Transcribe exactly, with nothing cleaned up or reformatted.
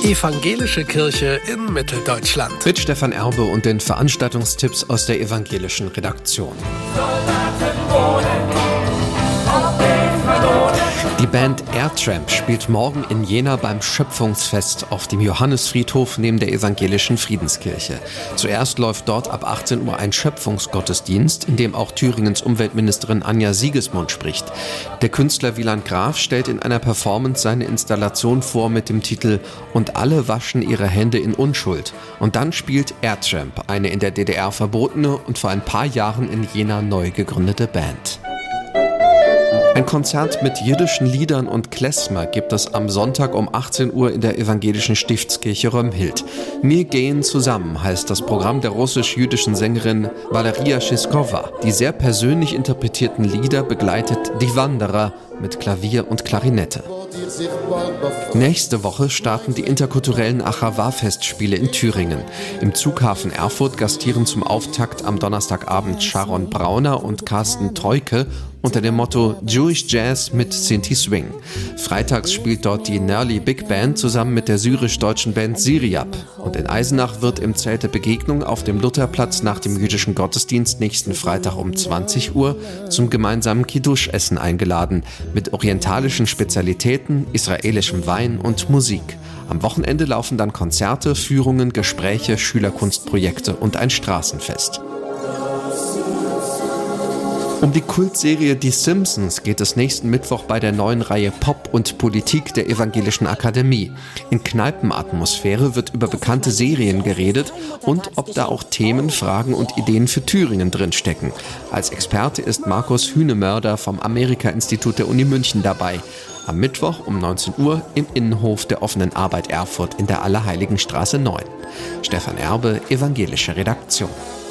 Evangelische Kirche in Mitteldeutschland. Mit Stefan Erbe und den Veranstaltungstipps aus der evangelischen Redaktion. Die Band Airtramp spielt morgen in Jena beim Schöpfungsfest auf dem Johannisfriedhof neben der evangelischen Friedenskirche. Zuerst läuft dort ab achtzehn Uhr ein Schöpfungsgottesdienst, in dem auch Thüringens Umweltministerin Anja Siegesmund spricht. Der Künstler Wieland Graf stellt in einer Performance seine Installation vor mit dem Titel »Und alle waschen ihre Hände in Unschuld«. Und dann spielt Airtramp, eine in der D D R verbotene und vor ein paar Jahren in Jena neu gegründete Band. Ein Konzert mit jiddischen Liedern und Klezmer gibt es am Sonntag um achtzehn Uhr in der evangelischen Stiftskirche Römhild. Wir gehen zusammen heißt das Programm der russisch-jüdischen Sängerin Valeria Schiskova. Die sehr persönlich interpretierten Lieder begleitet Die Wanderer mit Klavier und Klarinette. Nächste Woche starten die interkulturellen Achava-Festspiele in Thüringen. Im Zughafen Erfurt gastieren zum Auftakt am Donnerstagabend Sharon Brauner und Carsten Treuke unter dem Motto Jewish Jazz mit Sinti Swing. Freitags spielt dort die Nerli Big Band zusammen mit der syrisch-deutschen Band Siriab. Und in Eisenach wird im Zelt der Begegnung auf dem Lutherplatz nach dem jüdischen Gottesdienst nächsten Freitag um zwanzig Uhr zum gemeinsamen Kiddush-Essen eingeladen mit orientalischen Spezialitäten, israelischem Wein und Musik. Am Wochenende laufen dann Konzerte, Führungen, Gespräche, Schülerkunstprojekte und ein Straßenfest. Um die Kultserie Die Simpsons geht es nächsten Mittwoch bei der neuen Reihe Pop und Politik der Evangelischen Akademie. In Kneipenatmosphäre wird über bekannte Serien geredet und ob da auch Themen, Fragen und Ideen für Thüringen drinstecken. Als Experte ist Markus Hühnemörder vom Amerika-Institut der Uni München dabei. Am Mittwoch um neunzehn Uhr im Innenhof der offenen Arbeit Erfurt in der Allerheiligenstraße neun. Stefan Erbe, evangelische Redaktion.